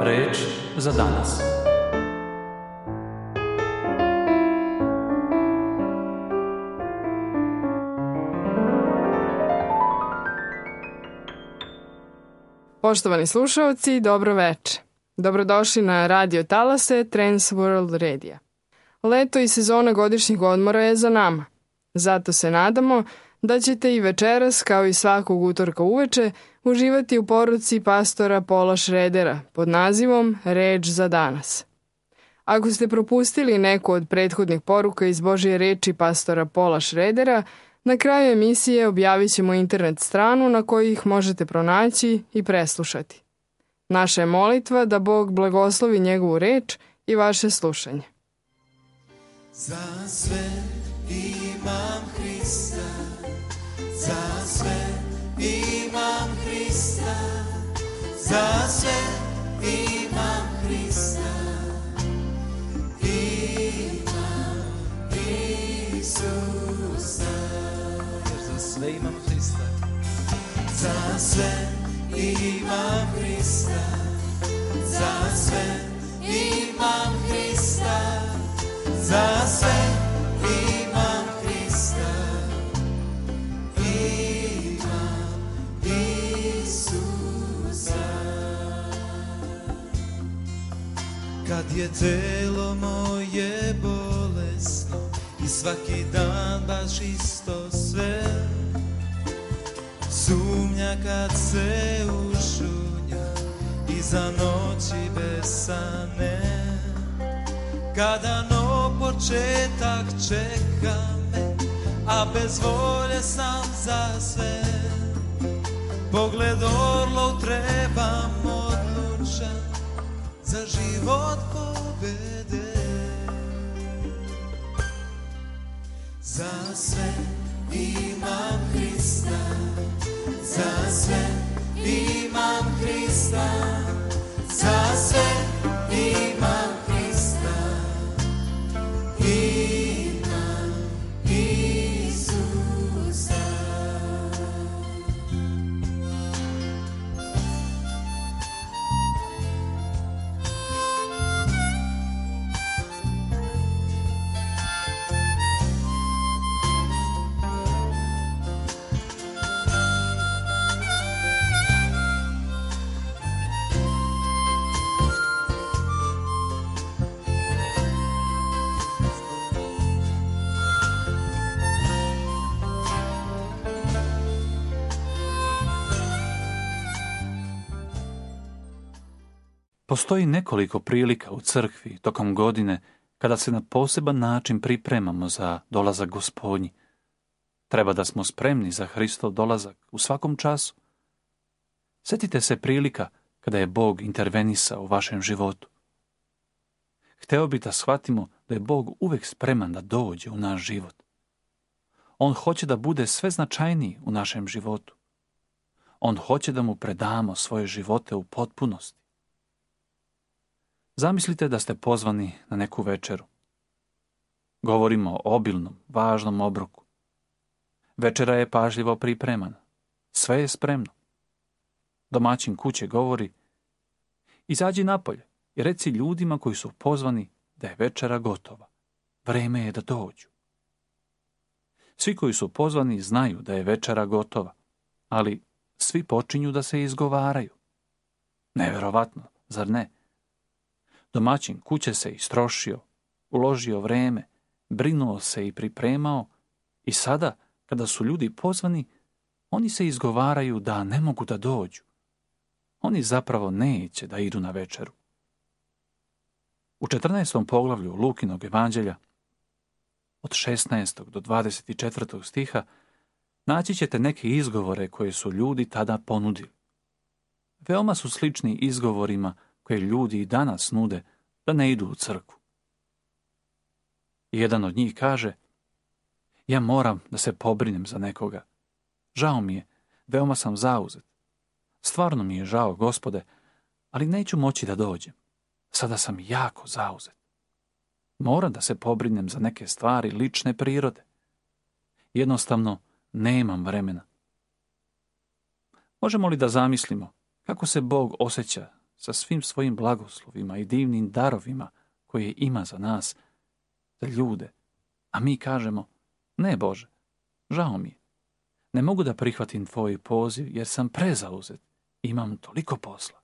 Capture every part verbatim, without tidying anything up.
Reč za danas. Poštovani slušaoci, dobro veče. Dobrodošli na radio talase Trans World Radio. Leto i sezona godišnjih odmora je za nama. Zato se nadamo da ćete i večeras, kao i svakog utorka uveče, uživati u poruci pastora Paula Schroedera pod nazivom Reč za danas. Ako ste propustili neku od prethodnih poruka iz Božje reči pastora Paula Schroedera, na kraju emisije objavit ćemo internet stranu na kojoj ih možete pronaći i preslušati. Naša je molitva da Bog blagoslovi njegovu reč i vaše slušanje. Za sve imam Hrista, za sve imam Hrista, za sve imam Hrista, imam Isusa. Jer za sve imam Hrista, za sve imam Hrista, za sve imam Hrista, za sve imam Hrista, imam Isusa. Kad je telo moje bolesno i svaki dan baš isto sve, sumnja kad se ušunja i za noći besane, kada nov početak čeka me, a bez volje sam za sve. Pogled orlov trebam odlučan za život pobede. Za sve imam Hrista, za sve imam Hrista, za sve imam Hrista, imam Isusa. Postoji nekoliko prilika u crkvi tokom godine kada se na poseban način pripremamo za dolazak Gospodnji. Treba da smo spremni za Hristov dolazak u svakom času. Sjetite se prilika kada je Bog intervenisao u vašem životu. Hteo bi da shvatimo da je Bog uvek spreman da dođe u naš život. On hoće da bude sve značajniji u našem životu. On hoće da mu predamo svoje živote u potpunosti. Zamislite da ste pozvani na neku večeru. Govorimo o obilnom, važnom obroku. Večera je pažljivo pripremana. Sve je spremno. Domaćin kuće govori: izađi napolje i reci ljudima koji su pozvani da je večera gotova. Vreme je da dođu. Svi koji su pozvani znaju da je večera gotova, ali svi počinju da se izgovaraju. Neverovatno, zar ne? Domaćin kuće se istrošio, uložio vreme, brinuo se i pripremao, i sada, kada su ljudi pozvani, oni se izgovaraju da ne mogu da dođu. Oni zapravo neće da idu na večeru. U četrnaestom poglavlju Lukinog evanđelja, od šesnaestog do dvadeset četvrtog stiha, naći ćete neke izgovore koje su ljudi tada ponudili. Veoma su slični izgovorima koje ljudi i danas nude da ne idu u crkvu. Jedan od njih kaže: ja moram da se pobrinem za nekoga. Žao mi je, veoma sam zauzet. Stvarno mi je žao, Gospode, ali neću moći da dođem. Sada sam jako zauzet. Moram da se pobrinem za neke stvari lične prirode. Jednostavno, nemam vremena. Možemo li da zamislimo kako se Bog osjeća sa svim svojim blagoslovima i divnim darovima koje ima za nas, za ljude, a mi kažemo, ne Bože, žao mi je. Ne mogu da prihvatim tvoj poziv jer sam prezauzet, imam toliko posla.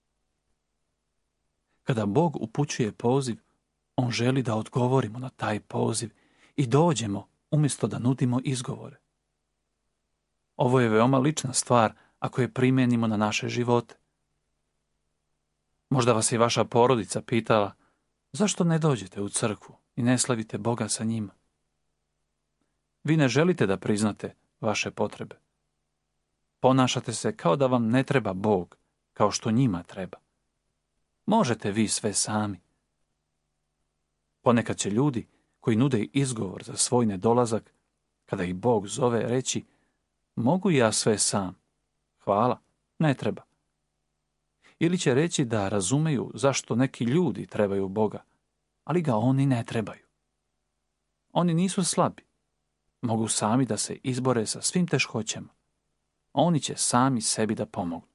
Kada Bog upućuje poziv, on želi da odgovorimo na taj poziv i dođemo umjesto da nudimo izgovore. Ovo je veoma lična stvar ako je primenimo na naše živote. Možda vas je vaša porodica pitala, zašto ne dođete u crkvu i ne slavite Boga sa njima? Vi ne želite da priznate vaše potrebe. Ponašate se kao da vam ne treba Bog, kao što njima treba. Možete vi sve sami. Ponekad će ljudi koji nude izgovor za svoj nedolazak, kada ih Bog zove, reći, mogu ja sve sam. Hvala, ne treba. Ili će reći da razumeju zašto neki ljudi trebaju Boga, ali ga oni ne trebaju. Oni nisu slabi. Mogu sami da se izbore sa svim teškoćama. Oni će sami sebi da pomognu.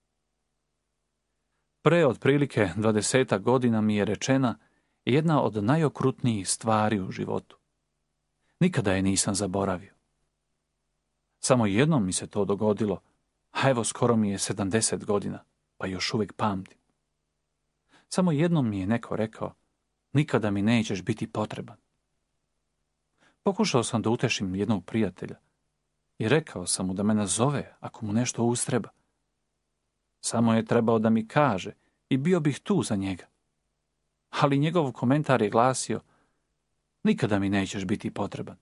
Pre otprilike dvadesetak godina mi je rečena jedna od najokrutnijih stvari u životu. Nikada je nisam zaboravio. Samo jednom mi se to dogodilo, a evo skoro mi je sedamdeset godina, pa još uvijek pamtim. Samo jednom mi je neko rekao, nikada mi nećeš biti potreban. Pokušao sam da utešim jednog prijatelja i rekao sam mu da me nazove ako mu nešto ustreba. Samo je trebao da mi kaže i bio bih tu za njega. Ali njegov komentar je glasio, nikada mi nećeš biti potreban.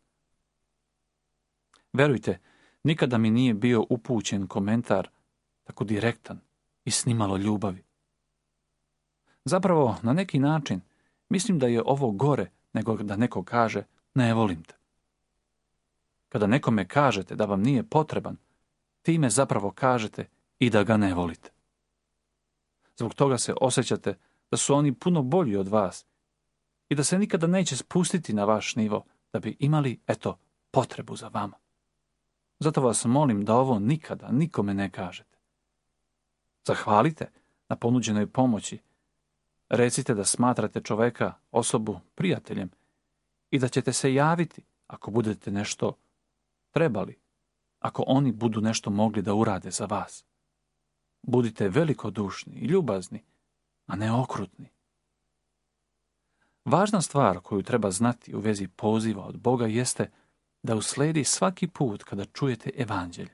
Verujte, nikada mi nije bio upućen komentar tako direktan i s nimalo ljubavi. Zapravo, na neki način, mislim da je ovo gore nego da neko kaže, ne volim te. Kada nekome kažete da vam nije potreban, time zapravo kažete i da ga ne volite. Zbog toga se osjećate da su oni puno bolji od vas i da se nikada neće spustiti na vaš nivo da bi imali, eto, potrebu za vama. Zato vas molim da ovo nikada nikome ne kažete. Zahvalite na ponuđenoj pomoći. Recite da smatrate čoveka, osobu, prijateljem i da ćete se javiti ako budete nešto trebali, ako oni budu nešto mogli da urade za vas. Budite velikodušni i ljubazni, a ne okrutni. Važna stvar koju treba znati u vezi poziva od Boga jeste da usledi svaki put kada čujete evanđelje.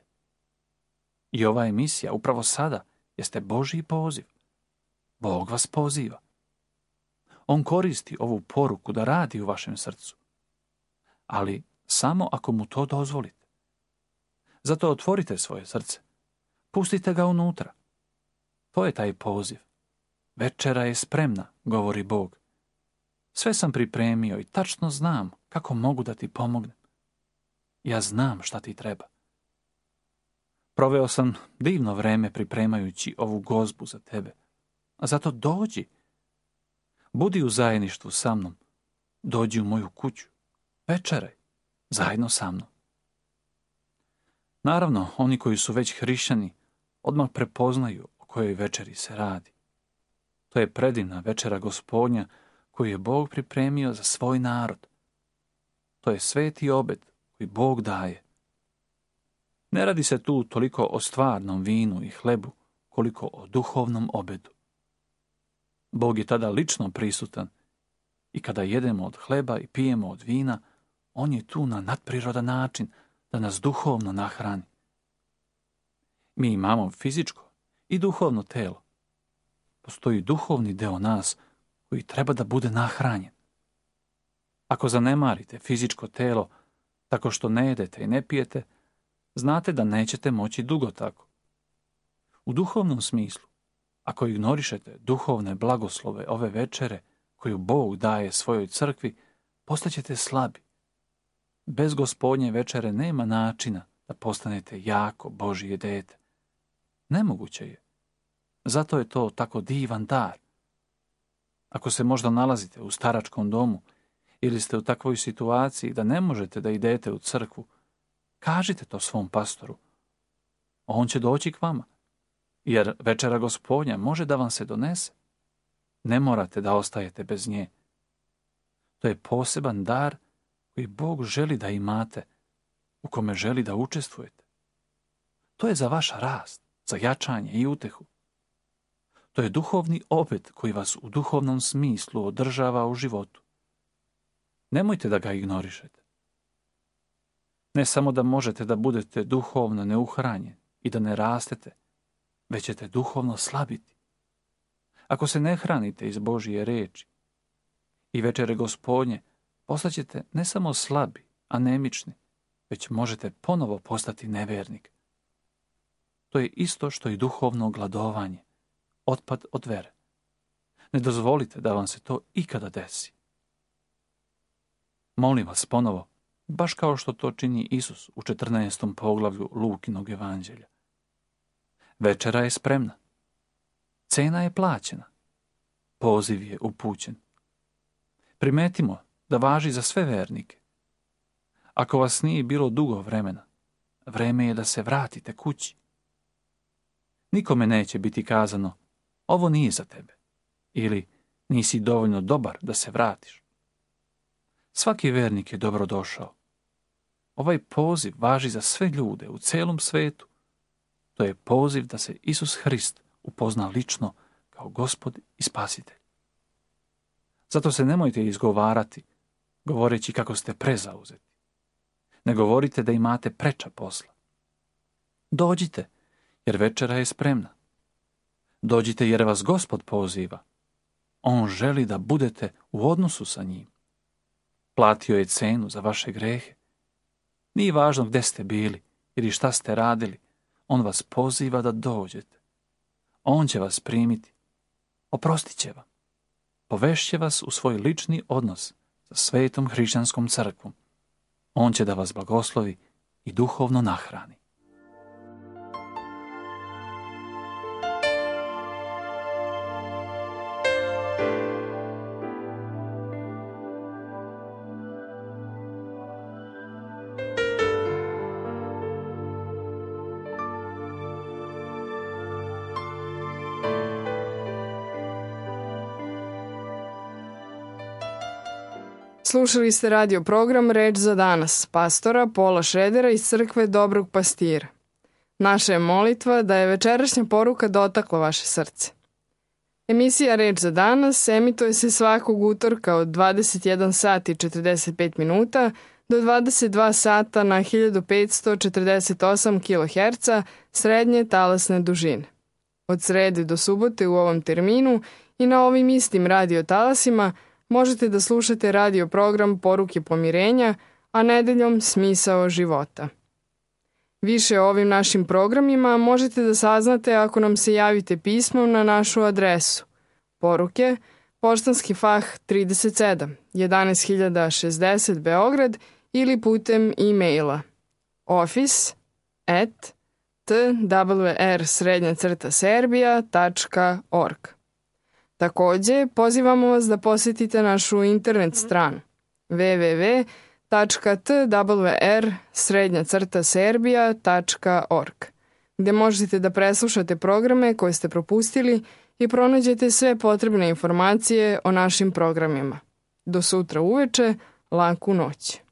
I ova emisija upravo sada jeste Božji poziv. Bog vas poziva. On koristi ovu poruku da radi u vašem srcu. Ali samo ako mu to dozvolite. Zato otvorite svoje srce. Pustite ga unutra. To je taj poziv. Večera je spremna, govori Bog. Sve sam pripremio i tačno znam kako mogu da ti pomognem. Ja znam šta ti treba. Proveo sam divno vreme pripremajući ovu gozbu za tebe. A zato dođi. Budi u zajedništvu sa mnom. Dođi u moju kuću. Večeraj. Zajedno sa mnom. Naravno, oni koji su već hrišćani odmah prepoznaju o kojoj večeri se radi. To je predivna večera Gospodnja koju je Bog pripremio za svoj narod. To je sveti obed koji Bog daje. Ne radi se tu toliko o stvarnom vinu i hlebu, koliko o duhovnom obedu. Bog je tada lično prisutan i kada jedemo od hleba i pijemo od vina, on je tu na nadprirodan način da nas duhovno nahrani. Mi imamo fizičko i duhovno telo. Postoji duhovni deo nas koji treba da bude nahranjen. Ako zanemarite fizičko telo tako što ne jedete i ne pijete, znate da nećete moći dugo tako. U duhovnom smislu, ako ignorišete duhovne blagoslove ove večere koju Bog daje svojoj crkvi, postaćete slabi. Bez Gospodnje večere nema načina da postanete jako Božje dete. Nemoguće je. Zato je to tako divan dar. Ako se možda nalazite u staračkom domu ili ste u takvoj situaciji da ne možete da idete u crkvu, kažite to svom pastoru. On će doći k vama. jer večera Gospodnja može da vam se donese. Ne morate da ostajete bez nje. To je poseban dar koji Bog želi da imate, u kome želi da učestvujete. To je za vaš rast, za jačanje i utehu. To je duhovni obet koji vas u duhovnom smislu održava u životu. Nemojte da ga ignorišete. Ne samo da možete da budete duhovno neuhranjeni i da ne rastete, već ćete duhovno slabiti. Ako se ne hranite iz Božije reči i večere Gospodnje, postaćete ne samo slabi, anemični, već možete ponovo postati nevernik. To je isto što i duhovno gladovanje, otpad od vere. Ne dozvolite da vam se to ikada desi. Molim vas ponovo, baš kao što to čini Isus u četrnaestom poglavlju Lukinog evanđelja. Večera je spremna. Cena je plaćena. Poziv je upućen. Primetimo da važi za sve vernike. Ako vas nije bilo dugo vremena, vreme je da se vratite kući. Nikome neće biti kazano, ovo nije za tebe, ili nisi dovoljno dobar da se vratiš. Svaki vernik je dobro došao. Ovaj poziv važi za sve ljude u celom svetu. To je poziv da se Isus Hrist upozna lično kao Gospod i Spasitelj. Zato se nemojte izgovarati, govoreći kako ste prezauzeti. Ne govorite da imate preča posla. Dođite, jer večera je spremna. Dođite jer vas Gospod poziva. On želi da budete u odnosu sa njim. Platio je cenu za vaše grehe. Nije važno gde ste bili ili šta ste radili. On vas poziva da dođete. On će vas primiti. Oprostit će vam. Povešće vas u svoj lični odnos sa svetom hrišćanskom crkvom. On će da vas blagoslovi i duhovno nahrani. Slušali ste radio program Reč za danas, pastora Pola Šredera iz crkve Dobrog pastira. Naša je molitva da je večerašnja poruka dotakla vaše srce. Emisija Reč za danas emituje se svakog utorka od dvadeset jedan sat i četrdeset pet minuta do dvadeset dva sata na hiljadu petsto četrdeset osam kiloherca srednje talasne dužine. Od srede do subote u ovom terminu i na ovim istim radio talasima možete da slušate radio program Poruke pomirenja, a nedeljom Smisao života. Više o ovim našim programima možete da saznate ako nam se javite pismom na našu adresu. Poruke, Poštanski fah trideset sedam, jedanaest hiljada šezdeset Beograd ili putem e-maila office at t w r srednja crta serbia tačka org. Takođe, pozivamo vas da posetite našu internet stranu w w w tačka t w r srednja crta serbia tačka org, gde možete da preslušate programe koje ste propustili i pronađete sve potrebne informacije o našim programima. Do sutra uveče, laku noć.